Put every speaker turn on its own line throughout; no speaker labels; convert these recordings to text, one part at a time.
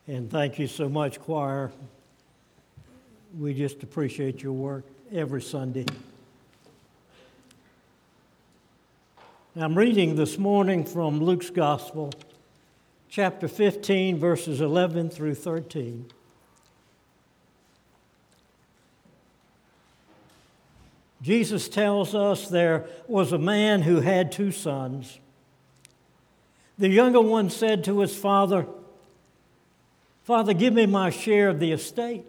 And thank you so much, choir. We just appreciate your work every Sunday. I'm reading this morning from Luke's Gospel, chapter 15, verses 11 through 13. Jesus tells us there was a man who had 2 sons. The younger one said to his father, "Father, give me my share of the estate."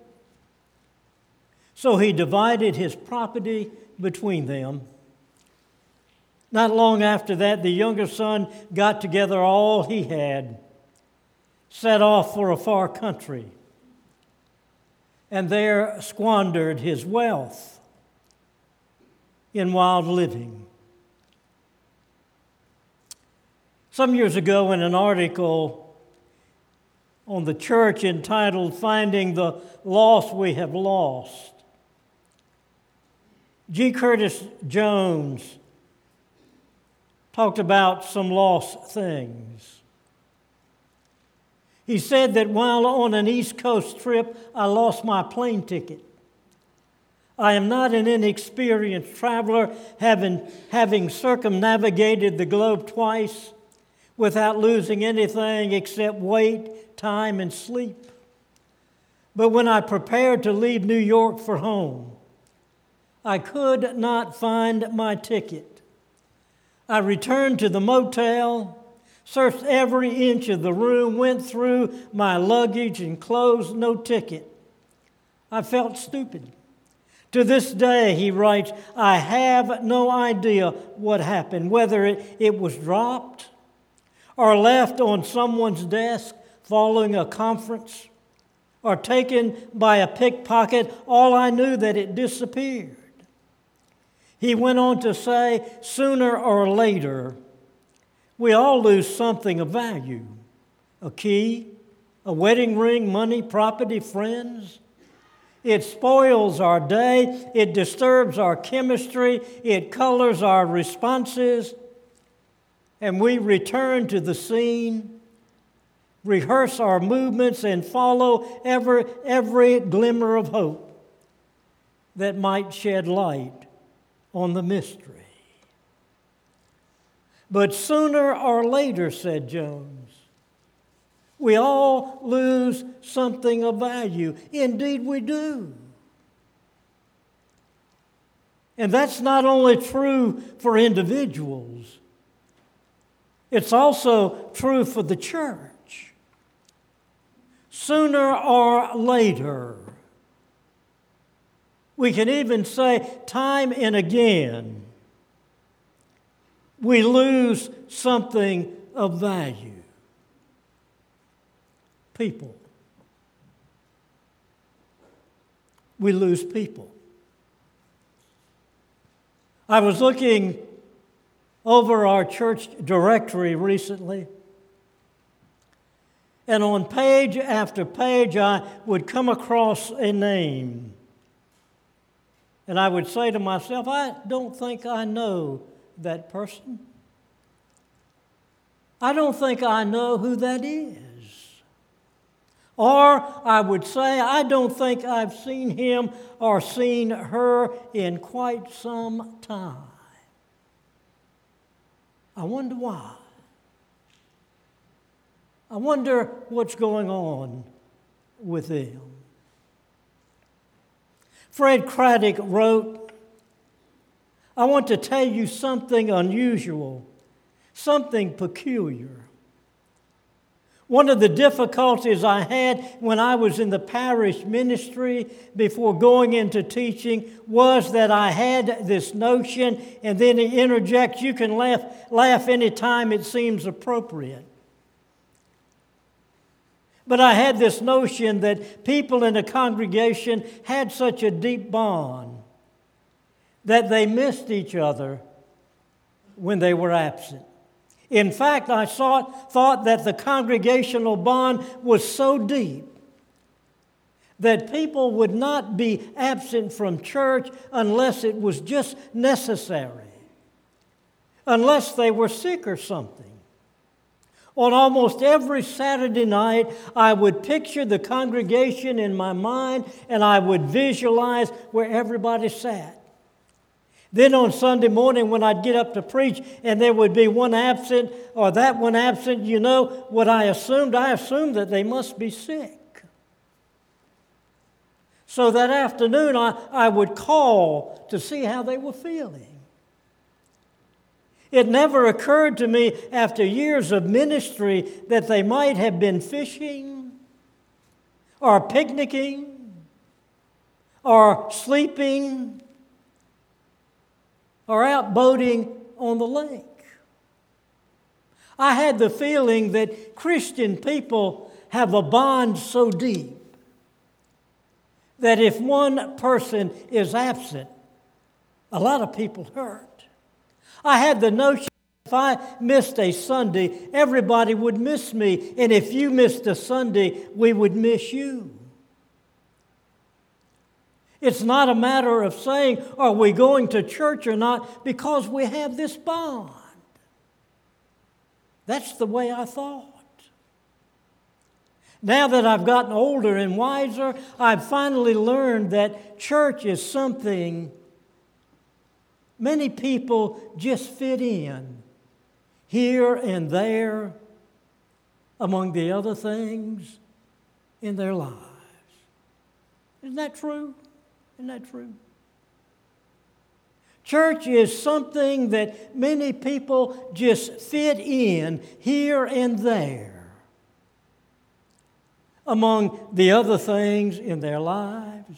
So he divided his property between them. Not long after that, the younger son got together all he had, set off for a far country, and there squandered his wealth in wild living. Some years ago, in an article on the church entitled "Finding the Lost We Have Lost," G. Curtis Jones talked about some lost things. He said that while on an East Coast trip, I lost my plane ticket. I am not an inexperienced traveler, having circumnavigated the globe twice without losing anything except weight, time, and sleep. But when I prepared to leave New York for home, I could not find my ticket. I returned to the motel, searched every inch of the room, went through my luggage and clothes, no ticket. I felt stupid. To this day, he writes, I have no idea what happened, whether it was dropped or left on someone's desk following a conference or taken by a pickpocket. All I knew that it disappeared. He went on to say, sooner or later, we all lose something of value. A key, a wedding ring, money, property, friends. It spoils our day. It disturbs our chemistry. It colors our responses. And we return to the scene, rehearse our movements, and follow every glimmer of hope that might shed light on the mystery. But sooner or later, said Jones, we all lose something of value. Indeed, we do. And that's not only true for individuals, it's also true for the church. Sooner or later, we can even say time and again, we lose something of value. People. We lose people. I was looking over our church directory recently, and on page after page I would come across a name. And I would say to myself, I don't think I know that person. I don't think I know who that is. Or I would say, I don't think I've seen him or seen her in quite some time. I wonder why. I wonder what's going on with them. Fred Craddock wrote, I want to tell you something unusual, something peculiar. One of the difficulties I had when I was in the parish ministry before going into teaching was that I had this notion, and then he interjects, you can laugh anytime it seems appropriate. But I had this notion that people in a congregation had such a deep bond that they missed each other when they were absent. In fact, I thought that the congregational bond was so deep that people would not be absent from church unless it was just necessary, unless they were sick or something, On almost every Saturday night, I would picture the congregation in my mind and I would visualize where everybody sat. Then on Sunday morning when I'd get up to preach and there would be one absent or that one absent, you know what I assumed? I assumed that they must be sick. So that afternoon I would call to see how they were feeling. It never occurred to me after years of ministry that they might have been fishing or picnicking or sleeping or out boating on the lake. I had the feeling that Christian people have a bond so deep that if one person is absent, a lot of people hurt. I had the notion if I missed a Sunday, everybody would miss me. And if you missed a Sunday, we would miss you. It's not a matter of saying, are we going to church or not, because we have this bond. That's the way I thought. Now that I've gotten older and wiser, I've finally learned that church is something many people just fit in here and there among the other things in their lives. Isn't that true? Isn't that true? Church is something that many people just fit in here and there among the other things in their lives.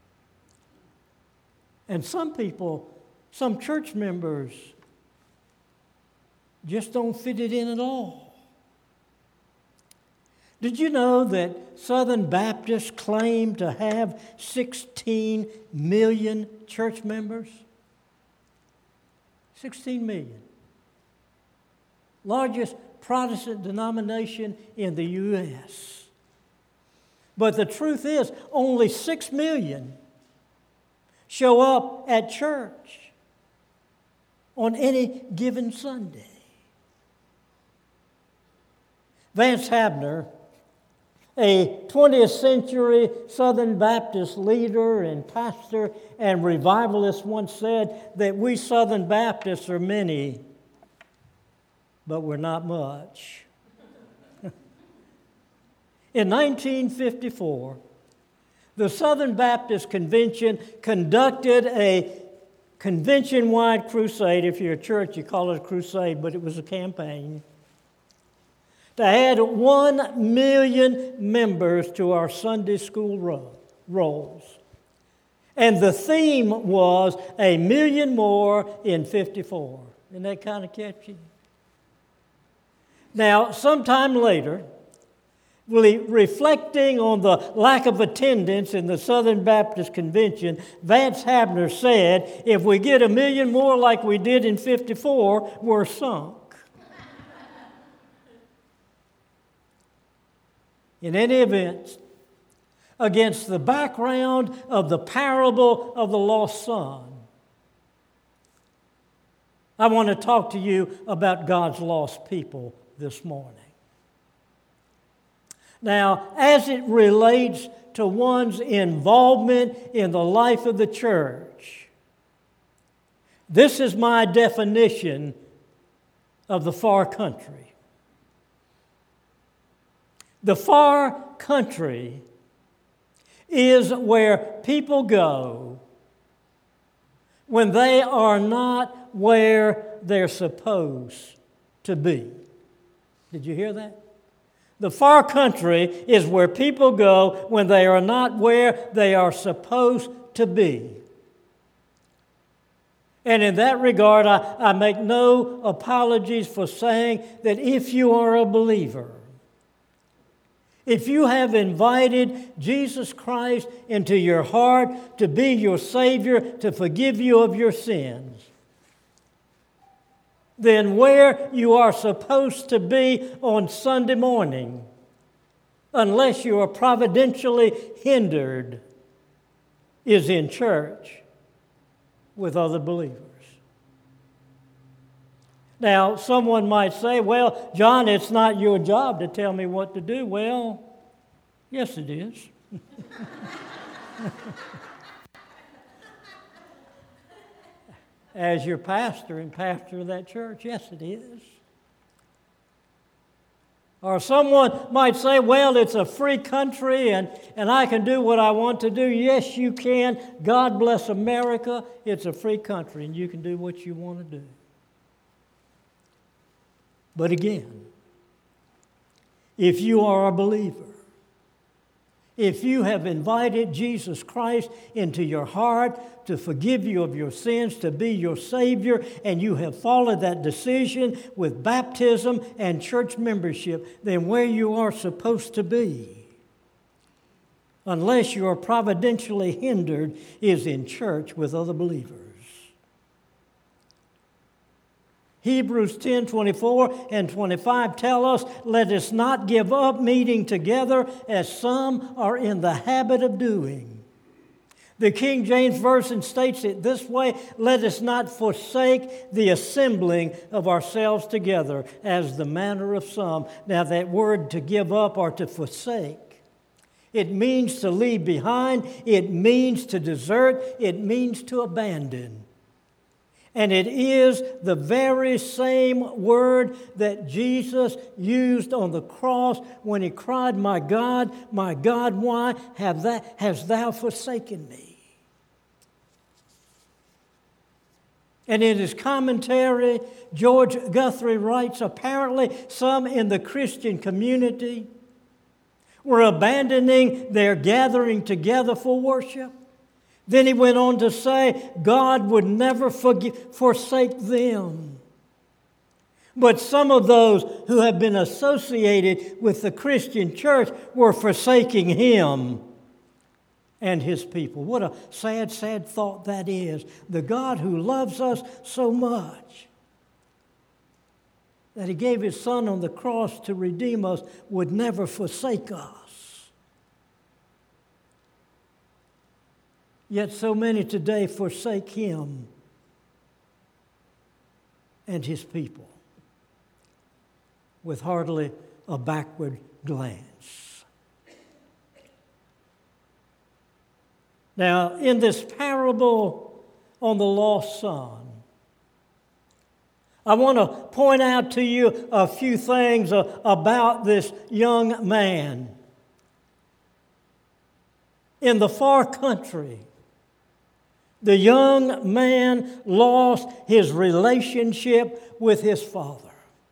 And some church members just don't fit it in at all. Did you know that Southern Baptists claim to have 16 million church members? 16 million. Largest Protestant denomination in the U.S. But the truth is, only 6 million show up at church on any given Sunday. Vance Havner, a 20th century Southern Baptist leader and pastor and revivalist, once said that we Southern Baptists are many, but we're not much. In 1954, the Southern Baptist Convention conducted a convention-wide crusade. If you're a church, you call it a crusade, but it was a campaign to add 1 million members to our Sunday school rolls. And the theme was a million more in 54. Isn't that kind of catchy? Now, sometime later, reflecting on the lack of attendance in the Southern Baptist Convention, Vance Havner said, if we get 1 million more like we did in 54, we're sunk. In any event, against the background of the parable of the lost son, I want to talk to you about God's lost people this morning. Now, as it relates to one's involvement in the life of the church, this is my definition of the far country. The far country is where people go when they are not where they're supposed to be. Did you hear that? The far country is where people go when they are not where they are supposed to be. And in that regard, I make no apologies for saying that if you are a believer, if you have invited Jesus Christ into your heart to be your Savior, to forgive you of your sins, then where you are supposed to be on Sunday morning, unless you are providentially hindered, is in church with other believers. Now, someone might say, well, John, it's not your job to tell me what to do. Well, yes, it is. As your pastor and pastor of that church, yes, it is. Or someone might say, well, it's a free country and I can do what I want to do. Yes, you can. God bless America. It's a free country and you can do what you want to do. But again, if you are a believer, if you have invited Jesus Christ into your heart to forgive you of your sins, to be your Savior, and you have followed that decision with baptism and church membership, then where you are supposed to be, unless you are providentially hindered, is in church with other believers. Hebrews 10:24 and 25 tell us, let us not give up meeting together as some are in the habit of doing. The King James Version states it this way, let us not forsake the assembling of ourselves together as the manner of some. Now that word to give up or to forsake, it means to leave behind, it means to desert, it means to abandon. And it is the very same word that Jesus used on the cross when he cried, my God, why hast thou forsaken me? And in his commentary, George Guthrie writes, apparently some in the Christian community were abandoning their gathering together for worship. Then he went on to say, God would never forsake them. But some of those who have been associated with the Christian church were forsaking him and his people. What a sad, sad thought that is. The God who loves us so much that he gave his Son on the cross to redeem us would never forsake us. Yet so many today forsake him and his people with hardly a backward glance. Now, in this parable on the lost son, I want to point out to you a few things about this young man. In the far country, the young man lost his relationship with his father.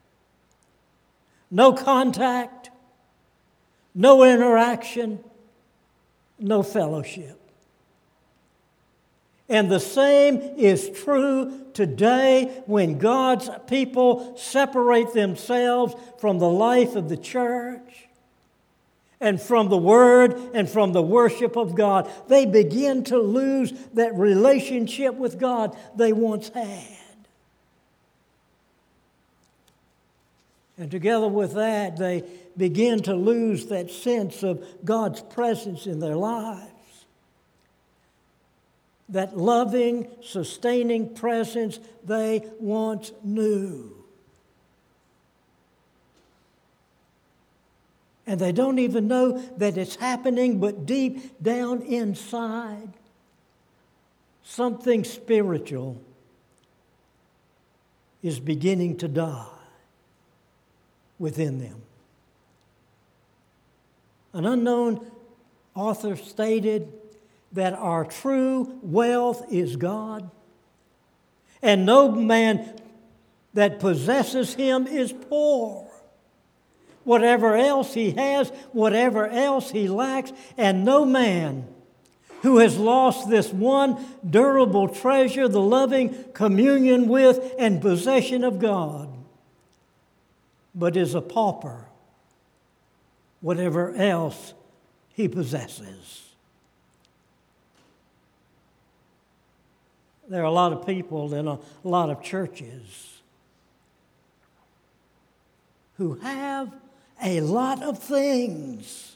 No contact, no interaction, no fellowship. And the same is true today when God's people separate themselves from the life of the church and from the Word and from the worship of God. They begin to lose that relationship with God they once had. And together with that, they begin to lose that sense of God's presence in their lives. That loving, sustaining presence they once knew. And they don't even know that it's happening, but deep down inside, something spiritual is beginning to die within them. An unknown author stated that our true wealth is God, and no man that possesses him is poor. Whatever else he has, whatever else he lacks, and no man who has lost this one durable treasure, the loving communion with and possession of God, but is a pauper, whatever else he possesses. There are a lot of people in a lot of churches who have a lot of things.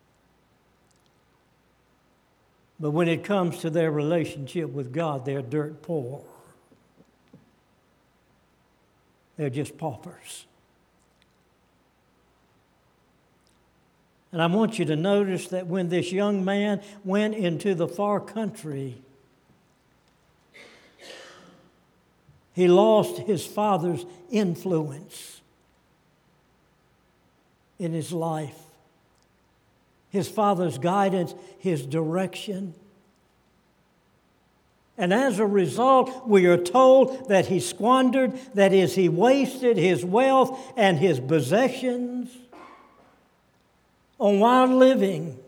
But when it comes to their relationship with God, they're dirt poor. They're just paupers. And I want you to notice that when this young man went into the far country, he lost his father's influence in his life, his father's guidance, his direction. And as a result, we are told that he squandered, that is, he wasted his wealth and his possessions on wild living.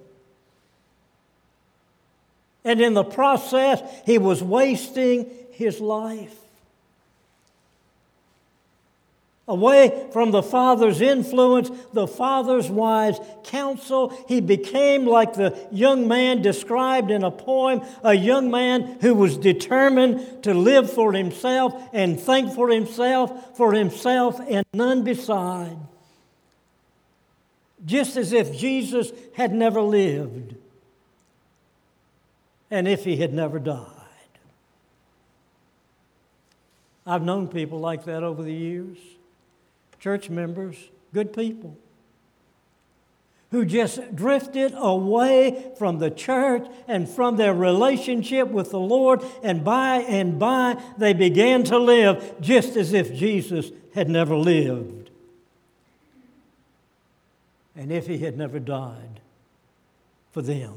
And in the process, he was wasting his life. Away from the father's influence, the father's wise counsel, he became like the young man described in a poem, a young man who was determined to live for himself and think for himself and none beside. Just as if Jesus had never lived and if he had never died. I've known people like that over the years. Church members, good people, who just drifted away from the church and from their relationship with the Lord, and by they began to live just as if Jesus had never lived and if he had never died for them.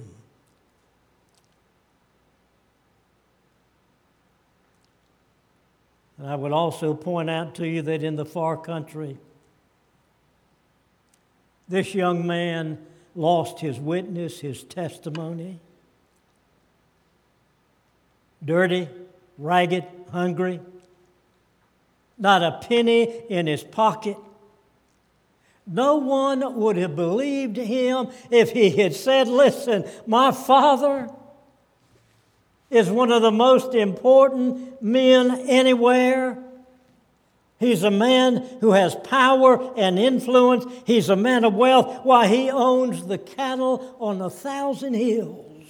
And I would also point out to you that in the far country, this young man lost his witness, his testimony. Dirty, ragged, hungry, not a penny in his pocket. No one would have believed him if he had said, "Listen, my father is one of the most important men anywhere. He's a man who has power and influence. He's a man of wealth. Why, he owns the cattle on 1,000 hills."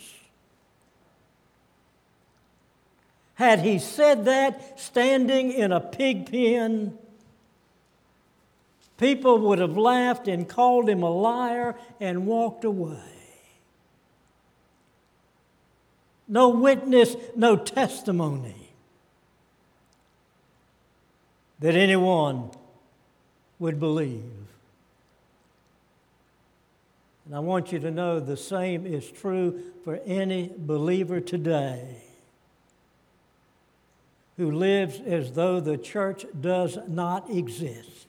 Had he said that standing in a pig pen, people would have laughed and called him a liar and walked away. No witness, no testimony that anyone would believe. And I want you to know the same is true for any believer today who lives as though the church does not exist.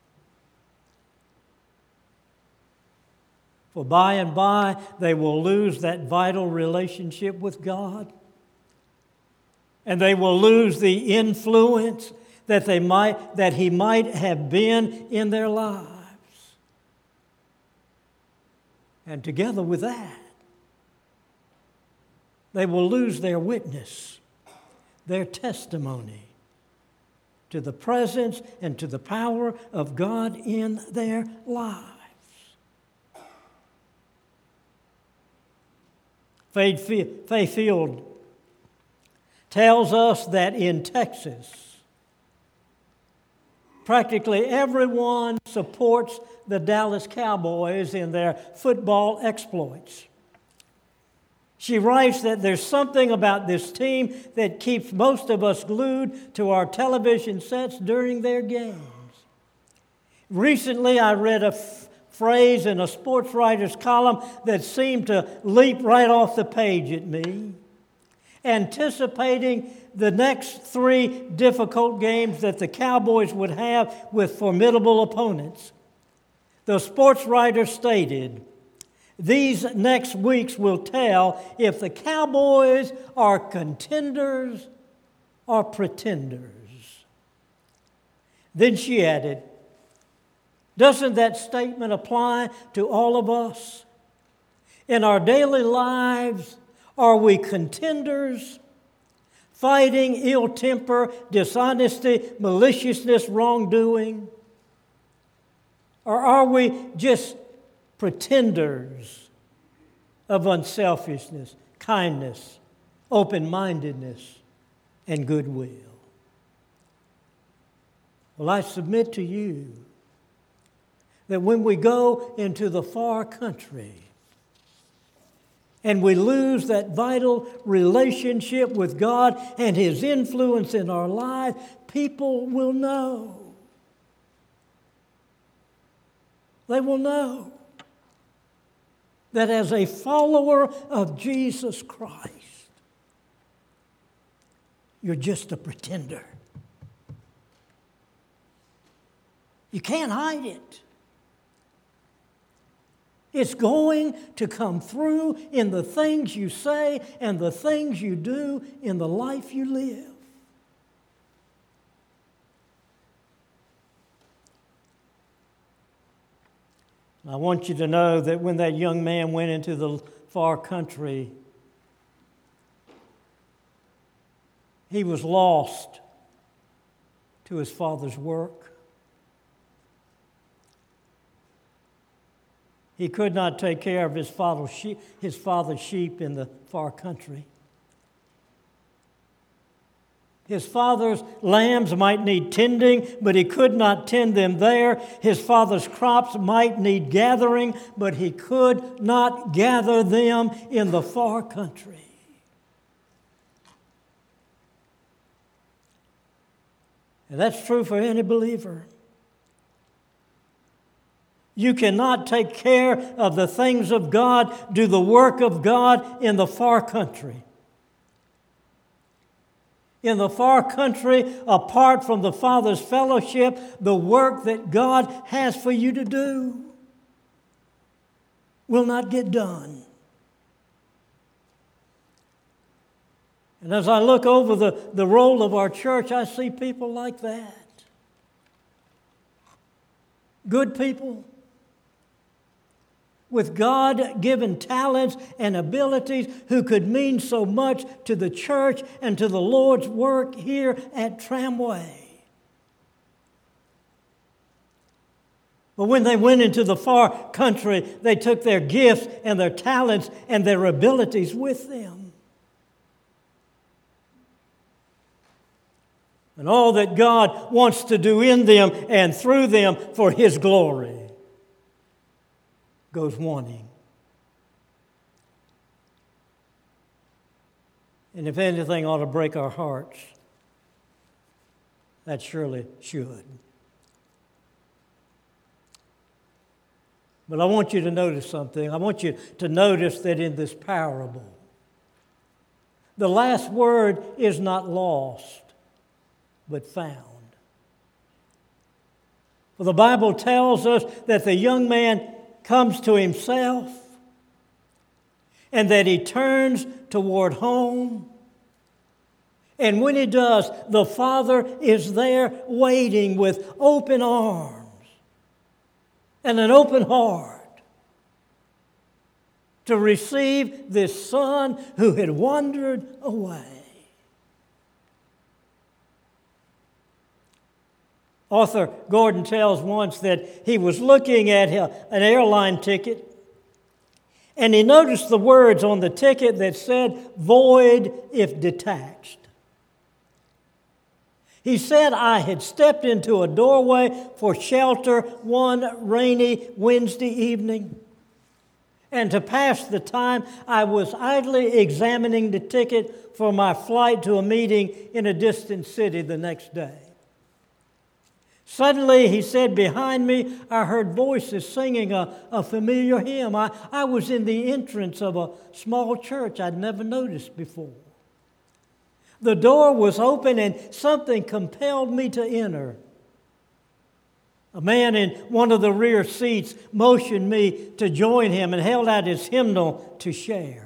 For by and by, they will lose that vital relationship with God. And they will lose the influence that he might have been in their lives. And together with that, they will lose their witness, their testimony to the presence and to the power of God in their lives. Faith Field tells us that in Texas, practically everyone supports the Dallas Cowboys in their football exploits. She writes that there's something about this team that keeps most of us glued to our television sets during their games. Recently, I read a phrase in a sports writer's column that seemed to leap right off the page at me. Anticipating the next 3 difficult games that the Cowboys would have with formidable opponents, the sports writer stated, "These next weeks will tell if the Cowboys are contenders or pretenders." Then she added, "Doesn't that statement apply to all of us? In our daily lives, are we contenders, fighting ill temper, dishonesty, maliciousness, wrongdoing? Or are we just pretenders of unselfishness, kindness, open-mindedness, and goodwill?" Well, I submit to you that when we go into the far country and we lose that vital relationship with God and His influence in our life, people will know. They will know that as a follower of Jesus Christ, you're just a pretender. You can't hide it. It's going to come through in the things you say and the things you do in the life you live. I want you to know that when that young man went into the far country, he was lost to his father's work. He could not take care of his father's sheep in the far country. His father's lambs might need tending, but he could not tend them there. His father's crops might need gathering, but he could not gather them in the far country. And that's true for any believer. You cannot take care of the things of God, do the work of God in the far country. In the far country, apart from the Father's fellowship, the work that God has for you to do will not get done. And as I look over the role of our church, I see people like that. Good people with God-given talents and abilities who could mean so much to the church and to the Lord's work here at Tramway. But when they went into the far country, they took their gifts and their talents and their abilities with them. And all that God wants to do in them and through them for His glory goes wanting. And if anything ought to break our hearts, that surely should. But I want you to notice something. I want you to notice that in this parable, the last word is not lost, but found. For the Bible tells us that the young man comes to himself and that he turns toward home. And when he does, the Father is there waiting with open arms and an open heart to receive this son who had wandered away. Arthur Gordon tells once that he was looking at an airline ticket and he noticed the words on the ticket that said, "Void if detached." He said, "I had stepped into a doorway for shelter one rainy Wednesday evening, and to pass the time, I was idly examining the ticket for my flight to a meeting in a distant city the next day. Suddenly," he said, "behind me, I heard voices singing a familiar hymn. I was in the entrance of a small church I'd never noticed before. The door was open and something compelled me to enter. A man in one of the rear seats motioned me to join him and held out his hymnal to share.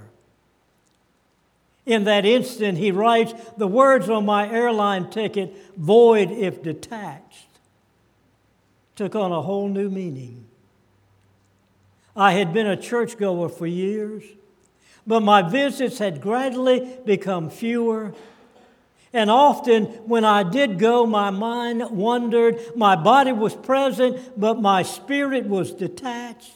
In that instant," he writes, "the words on my airline ticket, 'Void if detached,' took on a whole new meaning. I had been a churchgoer for years, but my visits had gradually become fewer. And often when I did go, my mind wandered, my body was present, but my spirit was detached.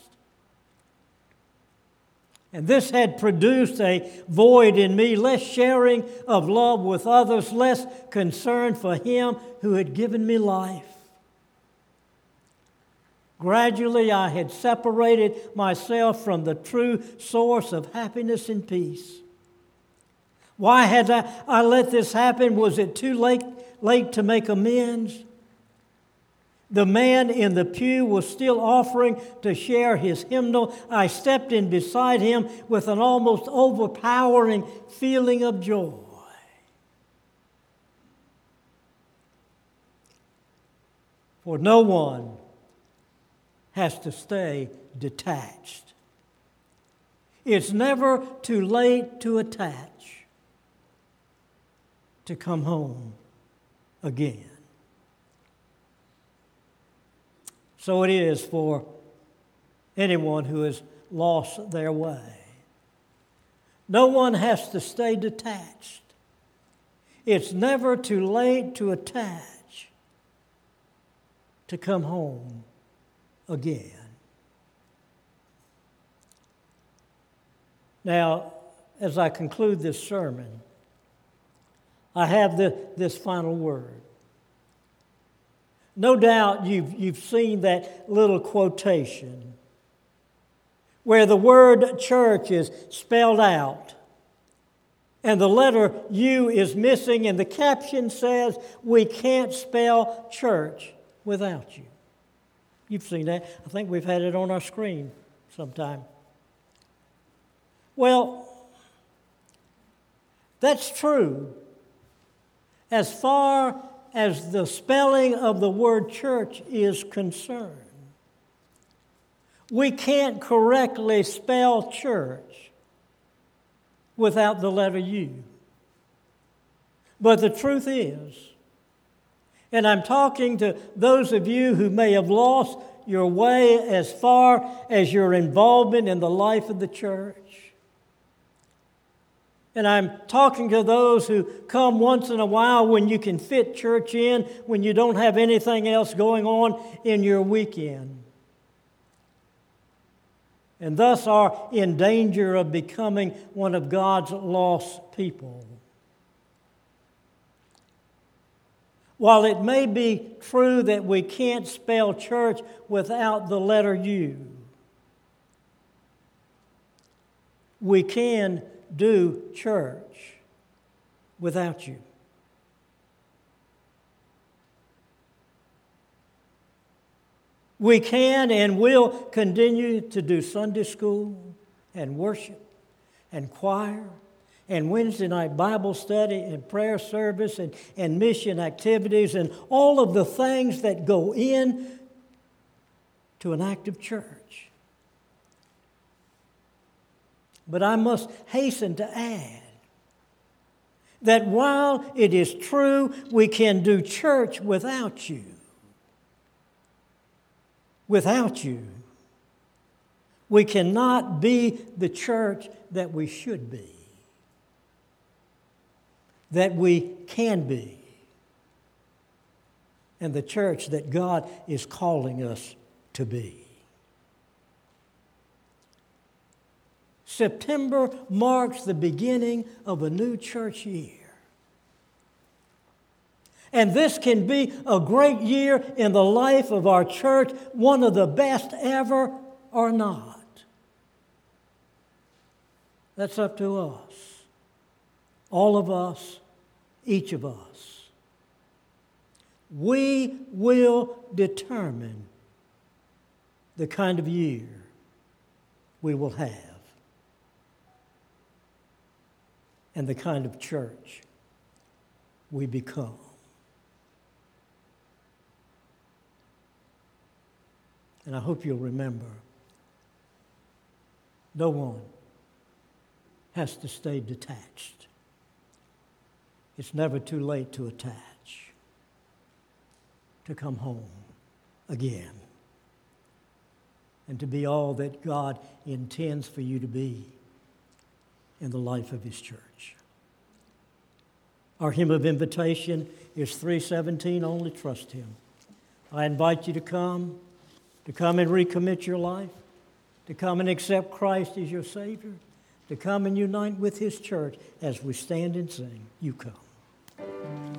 And this had produced a void in me, less sharing of love with others, less concern for Him who had given me life. Gradually, I had separated myself from the true source of happiness and peace. Why had I let this happen? Was it too late to make amends? The man in the pew was still offering to share his hymnal. I stepped in beside him with an almost overpowering feeling of joy. For no one has to stay detached. It's never too late to attach, to come home again. So it is for anyone who has lost their way. No one has to stay detached. It's never too late to attach, to come home again. Now, as I conclude this sermon, I have this final word. No doubt you've seen that little quotation where the word church is spelled out and the letter U is missing, and the caption says, "We can't spell church without you." You've seen that. I think we've had it on our screen sometime. Well, that's true as far as the spelling of the word church is concerned. We can't correctly spell church without the letter U. But the truth is, and I'm talking to those of you who may have lost your way as far as your involvement in the life of the church. And I'm talking to those who come once in a while when you can fit church in, when you don't have anything else going on in your weekend, and thus are in danger of becoming one of God's lost people. While it may be true that we can't spell church without the letter U, we can do church without you. We can and will continue to do Sunday school and worship and choir and Wednesday night Bible study and prayer service and mission activities and all of the things that go in to an active church. But I must hasten to add that while it is true we can do church without you, we cannot be the church that we should be, that we can be, and the church that God is calling us to be. September marks the beginning of a new church year. And this can be a great year in the life of our church, one of the best ever or not. That's up to us, all of us, each of us. We will determine the kind of year we will have and the kind of church we become. And I hope you'll remember, no one has to stay detached. It's never too late to attach, to come home again, and to be all that God intends for you to be in the life of His church. Our hymn of invitation is 317, Only Trust Him. I invite you to come and recommit your life, to come and accept Christ as your Savior, to come and unite with His church as we stand and sing. You come.